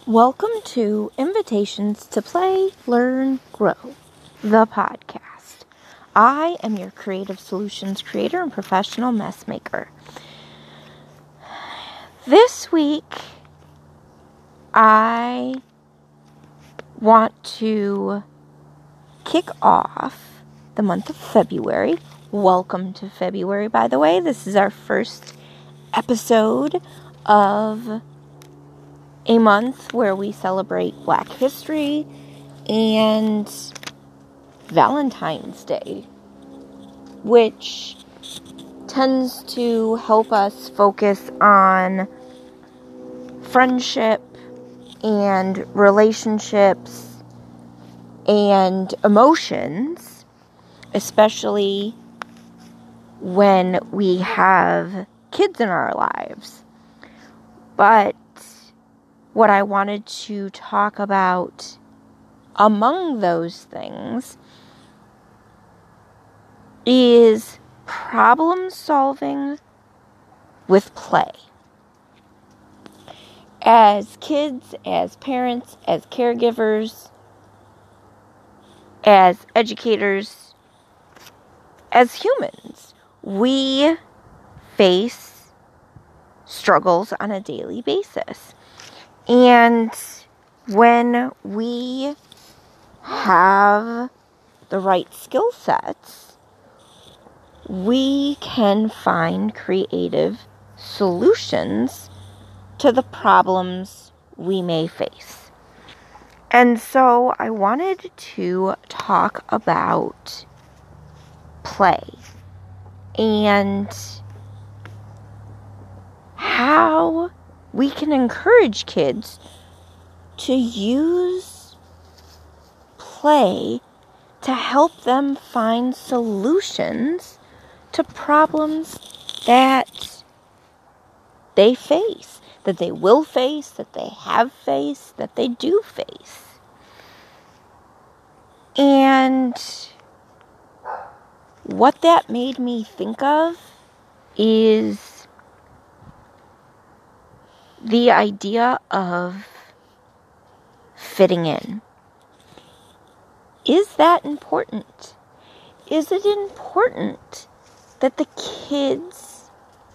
Welcome to Invitations to Play, Learn, Grow, the podcast. I am your creative solutions creator and professional mess maker. This week, I want to kick off the month of February. Welcome to February, by the way. This is our first episode of a month where we celebrate Black History and Valentine's Day, which tends to help us focus on friendship and relationships and emotions, especially when we have kids in our lives. But what I wanted to talk about among those things is problem solving with play. As kids, as parents, as caregivers, as educators, as humans, we face struggles on a daily basis. And when we have the right skill sets, we can find creative solutions to the problems we may face. And so I wanted to talk about play and how we can encourage kids to use play to help them find solutions to problems that they face, that they will face, that they have faced, that they do face. And what that made me think of is the idea of fitting in. Is that important? Is it important that the kids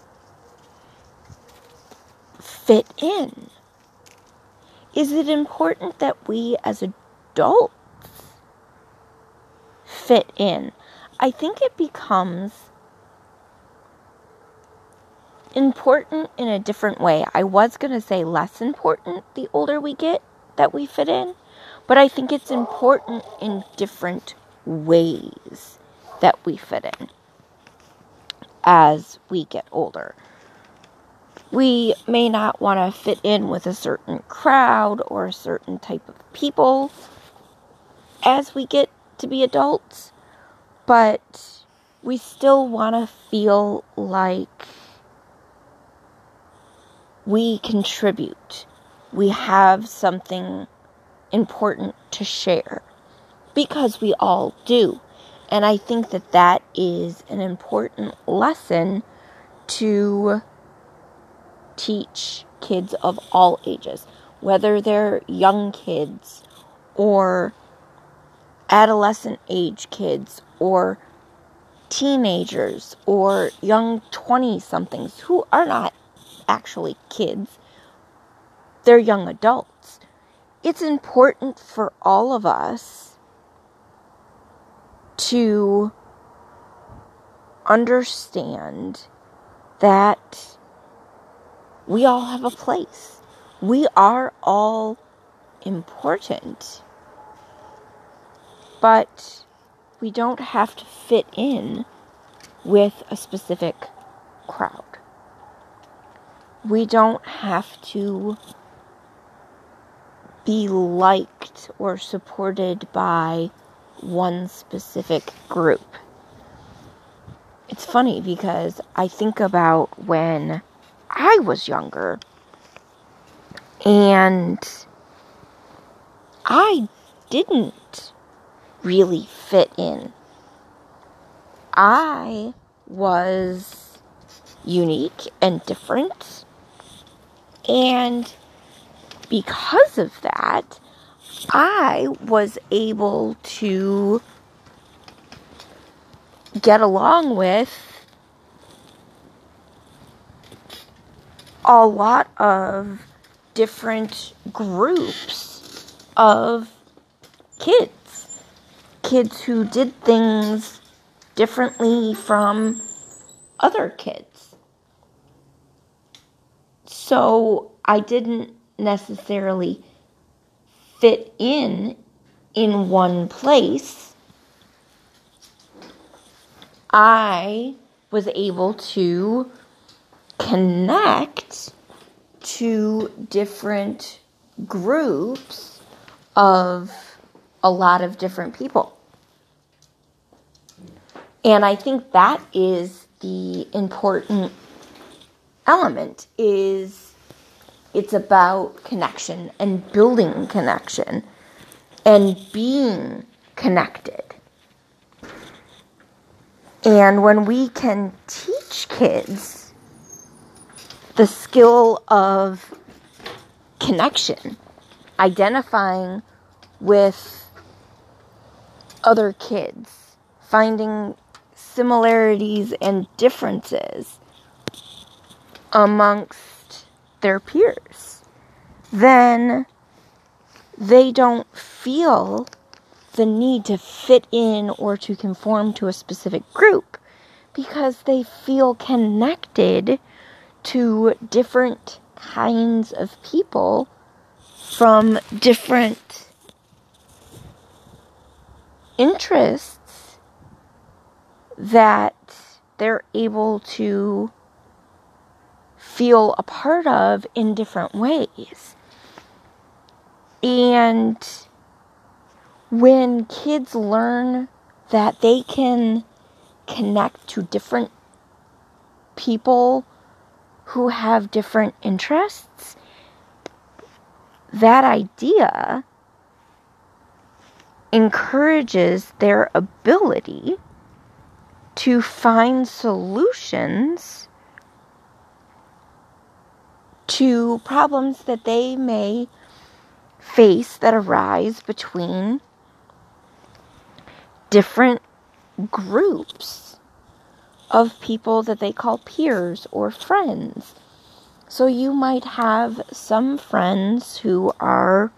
fit in? Is it important that we as adults fit in? I think it becomes important in a different way. I was going to say less important the older we get that we fit in, but I think it's important in different ways that we fit in as we get older. We may not want to fit in with a certain crowd or a certain type of people as we get to be adults, but we still want to feel like we contribute. We have something important to share, because we all do. And I think that that is an important lesson to teach kids of all ages, whether they're young kids or adolescent age kids or teenagers or young 20-somethings who are not actually kids. They're young adults. It's important for all of us to understand that we all have a place. We are all important. But we don't have to fit in with a specific crowd. We don't have to be liked or supported by one specific group. It's funny because I think about when I was younger and I didn't really fit in. I was unique and different, and because of that, I was able to get along with a lot of different groups of kids who did things differently from other kids. So I didn't necessarily fit in one place. I was able to connect to different groups of a lot of different people. And I think that is the important element, is it's about connection and building connection and being connected. And when we can teach kids the skill of connection, identifying with other kids, finding similarities and differences amongst their peers, then they don't feel the need to fit in or to conform to a specific group, because they feel connected to different kinds of people from different interests that they're able to feel a part of in different ways. And when kids learn that they can connect to different people who have different interests, that idea encourages their ability to find solutions to problems that they may face that arise between different groups of people that they call peers or friends. So you might have some friends who are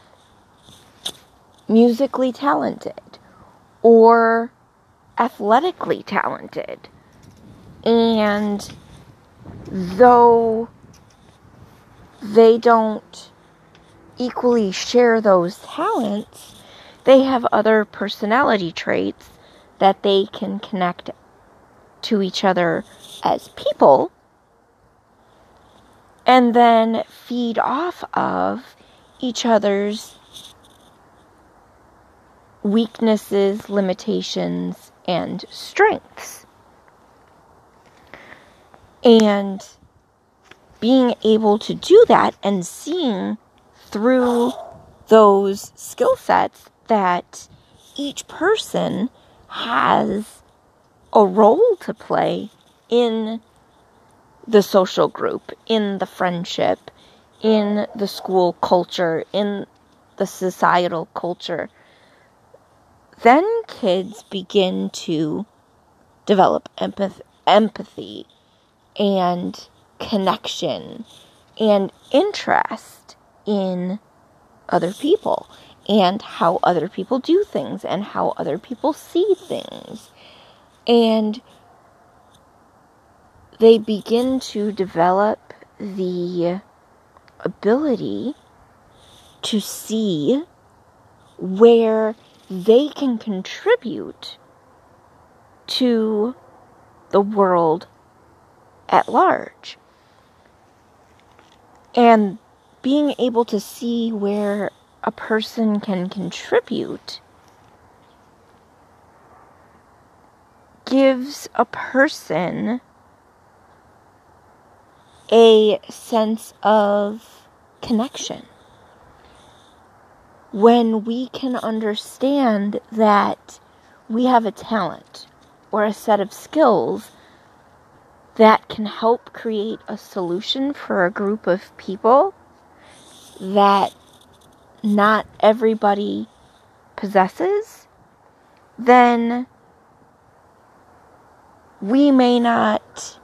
musically talented or athletically talented, and though they don't equally share those talents, they have other personality traits that they can connect to each other as people and then feed off of each other's weaknesses, limitations, and strengths. And being able to do that and seeing through those skill sets that each person has a role to play in the social group, in the friendship, in the school culture, in the societal culture, then kids begin to develop empathy and connection and interest in other people and how other people do things and how other people see things. And they begin to develop the ability to see where they can contribute to the world at large. And being able to see where a person can contribute gives a person a sense of connection. When we can understand that we have a talent or a set of skills that can help create a solution for a group of people, that not everybody possesses, then we may not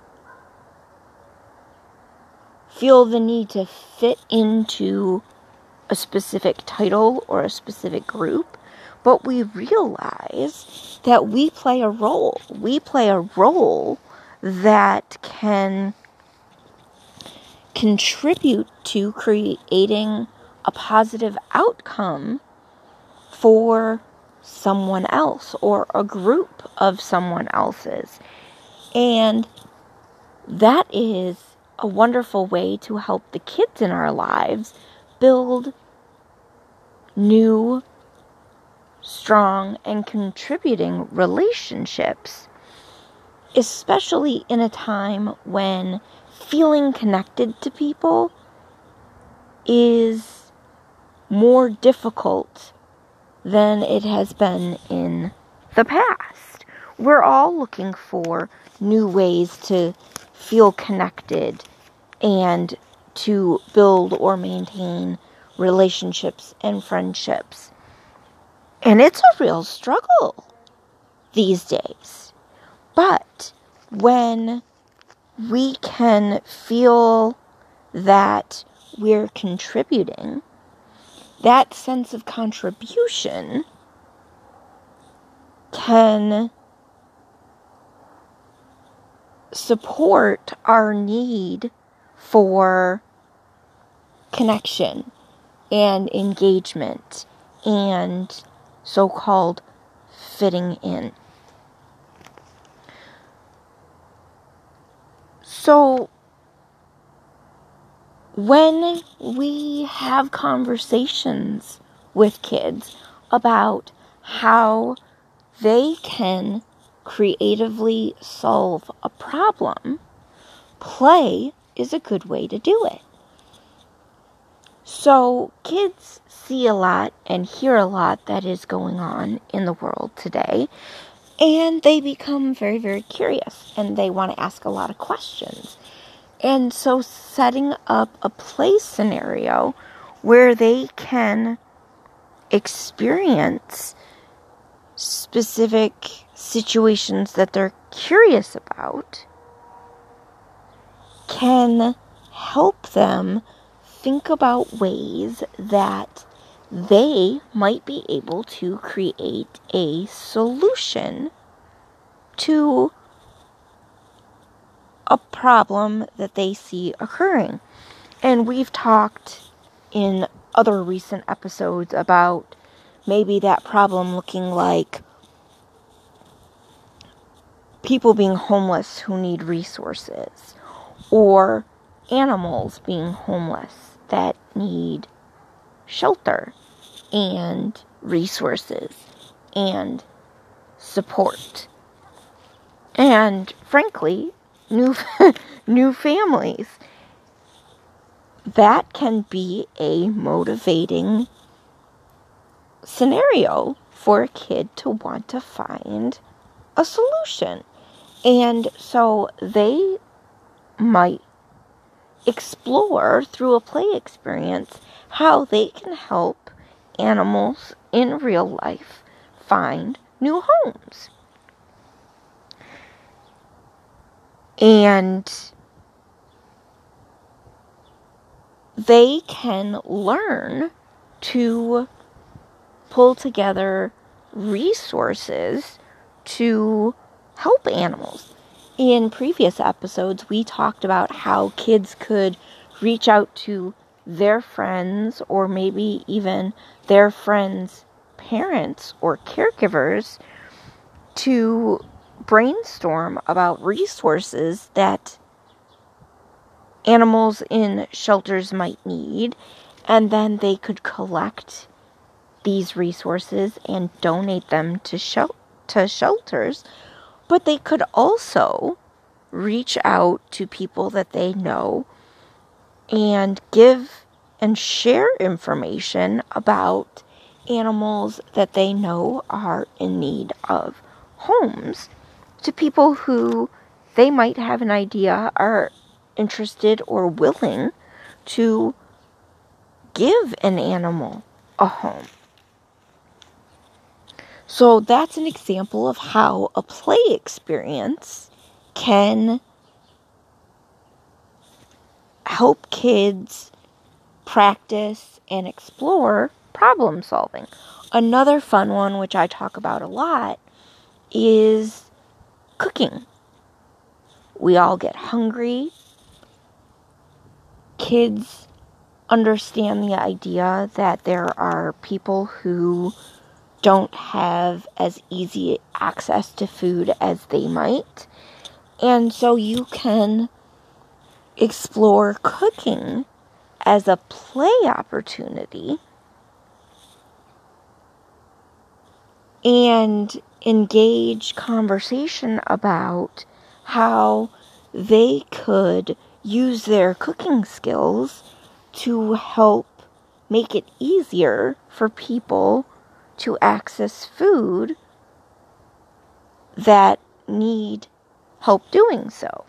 feel the need to fit into a specific title or a specific group, but we realize that we play a role. We play a role that can contribute to creating a positive outcome for someone else or a group of someone else's. And that is a wonderful way to help the kids in our lives build new, strong, and contributing relationships, especially in a time when feeling connected to people is more difficult than it has been in the past. We're all looking for new ways to feel connected and to build or maintain relationships and friendships. And it's a real struggle these days. But when we can feel that we're contributing, that sense of contribution can support our need for connection and engagement and so-called fitting in. So, when we have conversations with kids about how they can creatively solve a problem, play is a good way to do it. So kids see a lot and hear a lot that is going on in the world today, and they become very, very curious, and they want to ask a lot of questions. And so setting up a play scenario where they can experience specific situations that they're curious about can help them think about ways that they might be able to create a solution to a problem that they see occurring. And we've talked in other recent episodes about maybe that problem looking like people being homeless who need resources, or animals being homeless that need shelter and resources and support. And frankly, new families. That can be a motivating scenario for a kid to want to find a solution. And so they might explore through a play experience how they can help animals in real life find new homes. And they can learn to pull together resources to help animals. In previous episodes, we talked about how kids could reach out to their friends or maybe even their friends' parents or caregivers to brainstorm about resources that animals in shelters might need, and then they could collect these resources and donate them to shelters. But they could also reach out to people that they know and give and share information about animals that they know are in need of homes to people who they might have an idea are interested or willing to give an animal a home. So that's an example of how a play experience can help kids practice and explore problem solving. Another fun one, which I talk about a lot, is cooking. We all get hungry. Kids understand the idea that there are people who don't have as easy access to food as they might. And so you can explore cooking as a play opportunity and engage conversation about how they could use their cooking skills to help make it easier for people to access food that need help doing so.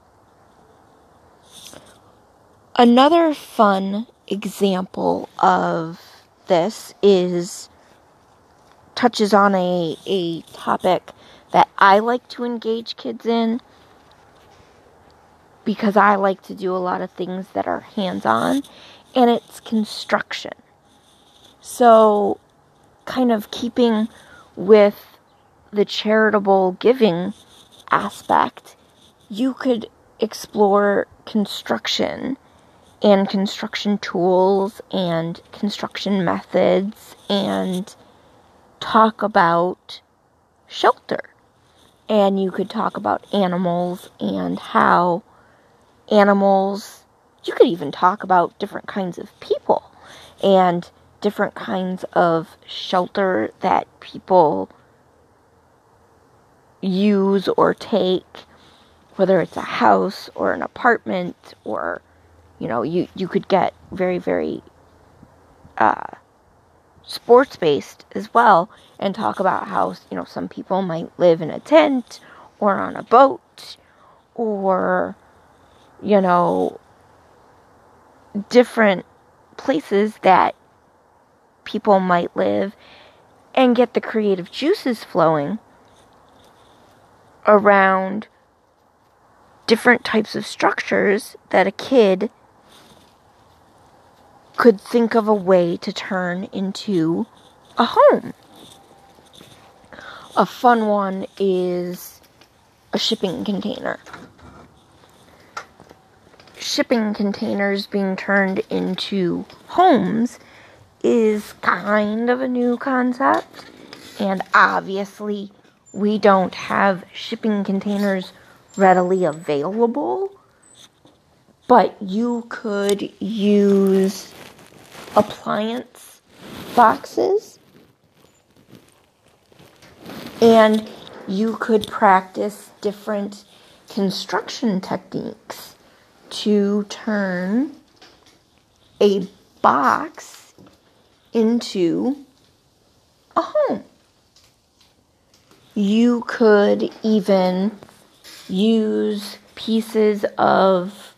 Another fun example of this touches on a topic that I like to engage kids in, because I like to do a lot of things that are hands-on, and it's construction. So, kind of keeping with the charitable giving aspect, you could explore construction and construction tools and construction methods and talk about shelter. And you could talk about animals and how animals, you could even talk about different kinds of people and different kinds of shelter that people use or take, whether it's a house or an apartment, or, you could get very, very sports-based as well, and talk about how, some people might live in a tent or on a boat, or, different places that people might live, and get the creative juices flowing around different types of structures that a kid could think of a way to turn into a home. A fun one is a shipping container. Shipping containers being turned into homes is kind of a new concept, and obviously we don't have shipping containers readily available, but you could use appliance boxes, and you could practice different construction techniques to turn a box into a home. You could even use pieces of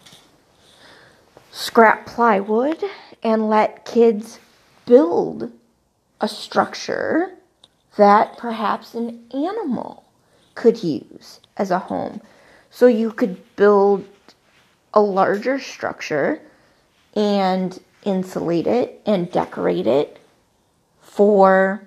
scrap plywood and let kids build a structure that perhaps an animal could use as a home. So you could build a larger structure and insulate it and decorate it for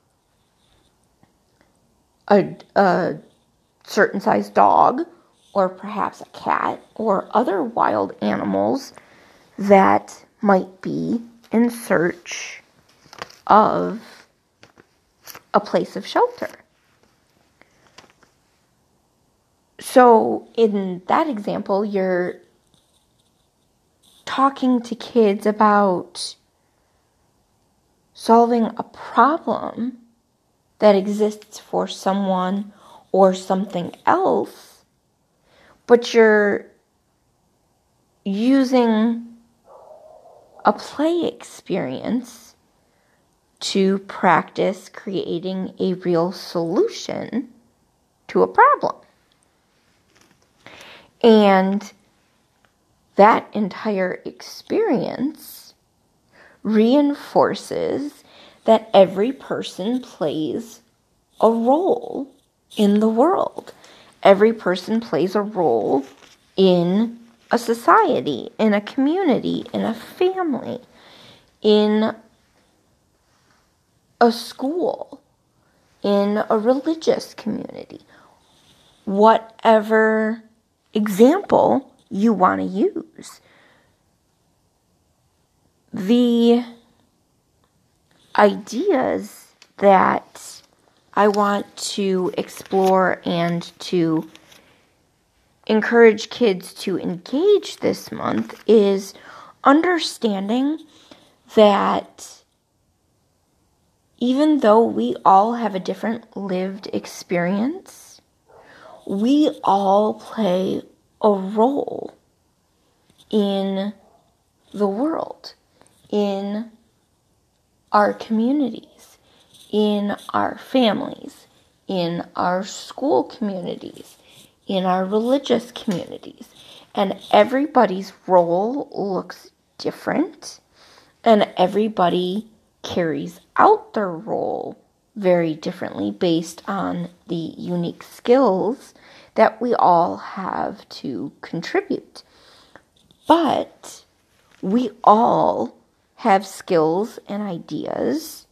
a certain size dog, or perhaps a cat, or other wild animals that might be in search of a place of shelter. So in that example, you're talking to kids about solving a problem that exists for someone or something else, but you're using a play experience to practice creating a real solution to a problem. And that entire experience reinforces that every person plays a role in the world. Every person plays a role in a society, in a community, in a family, in a school, in a religious community. Whatever example you want to use. The ideas that I want to explore and to encourage kids to engage this month is understanding that even though we all have a different lived experience, we all play a role in the world, in our communities, in our families, in our school communities, in our religious communities. And everybody's role looks different, and everybody carries out their role very differently based on the unique skills that we all have to contribute. But we all have skills and ideas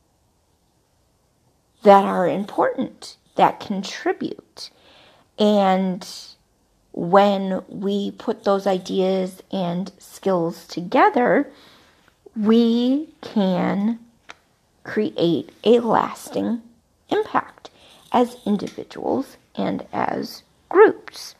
that are important, that contribute. And when we put those ideas and skills together, we can create a lasting impact as individuals and as groups.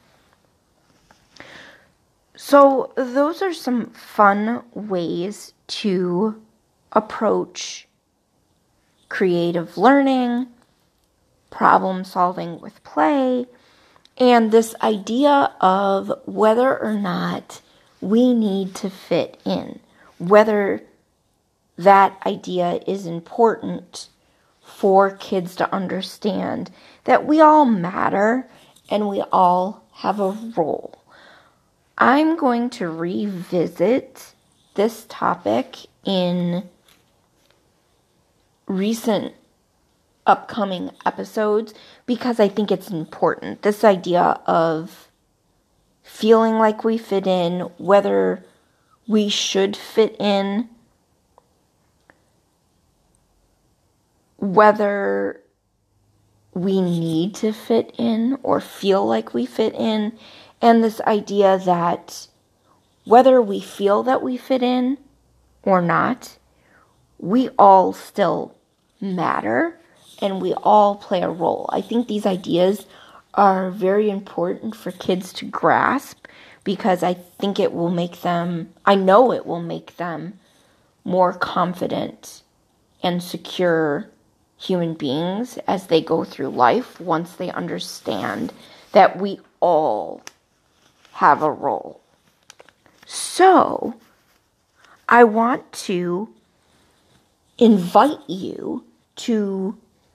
So those are some fun ways to approach creative learning, problem solving with play, and this idea of whether or not we need to fit in, whether that idea is important for kids to understand that we all matter and we all have a role. I'm going to revisit this topic in recent upcoming episodes because I think it's important. This idea of feeling like we fit in, whether we should fit in, whether we need to fit in or feel like we fit in, and this idea that whether we feel that we fit in or not, we all still matter and we all play a role. I think these ideas are very important for kids to grasp because I think it will make them, I know it will make them more confident and secure human beings as they go through life once they understand that we all have a role. So, I want to invite you to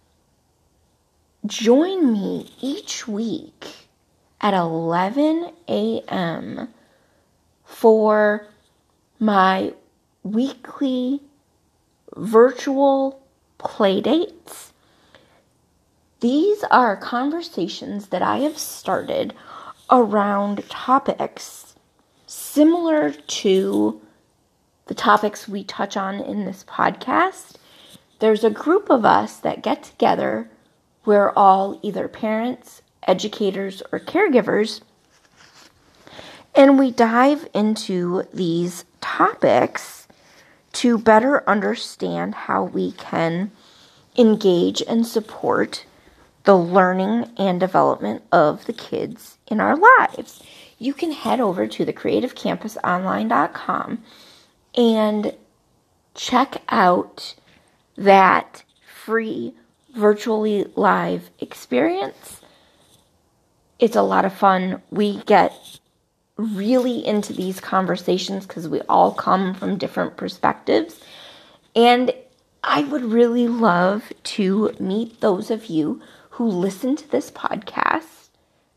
join me each week at 11 a.m. for my weekly virtual playdates. These are conversations that I have started around topics similar to the topics we touch on in this podcast. There's a group of us that get together. We're all either parents, educators, or caregivers, and we dive into these topics to better understand how we can engage and support the learning and development of the kids in our lives. You can head over to thecreativecampusonline.com and check out that free virtually live experience. It's a lot of fun. We get really into these conversations because we all come from different perspectives. And I would really love to meet those of you who listen to this podcast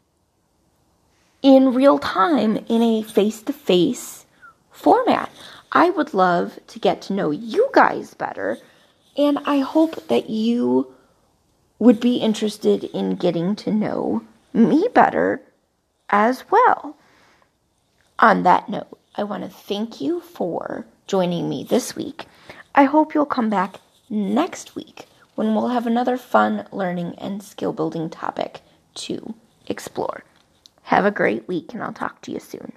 in real time in a face-to-face format. I would love to get to know you guys better, and I hope that you would be interested in getting to know me better as well. On that note, I want to thank you for joining me this week. I hope you'll come back next week when we'll have another fun learning and skill building topic to explore. Have a great week, and I'll talk to you soon.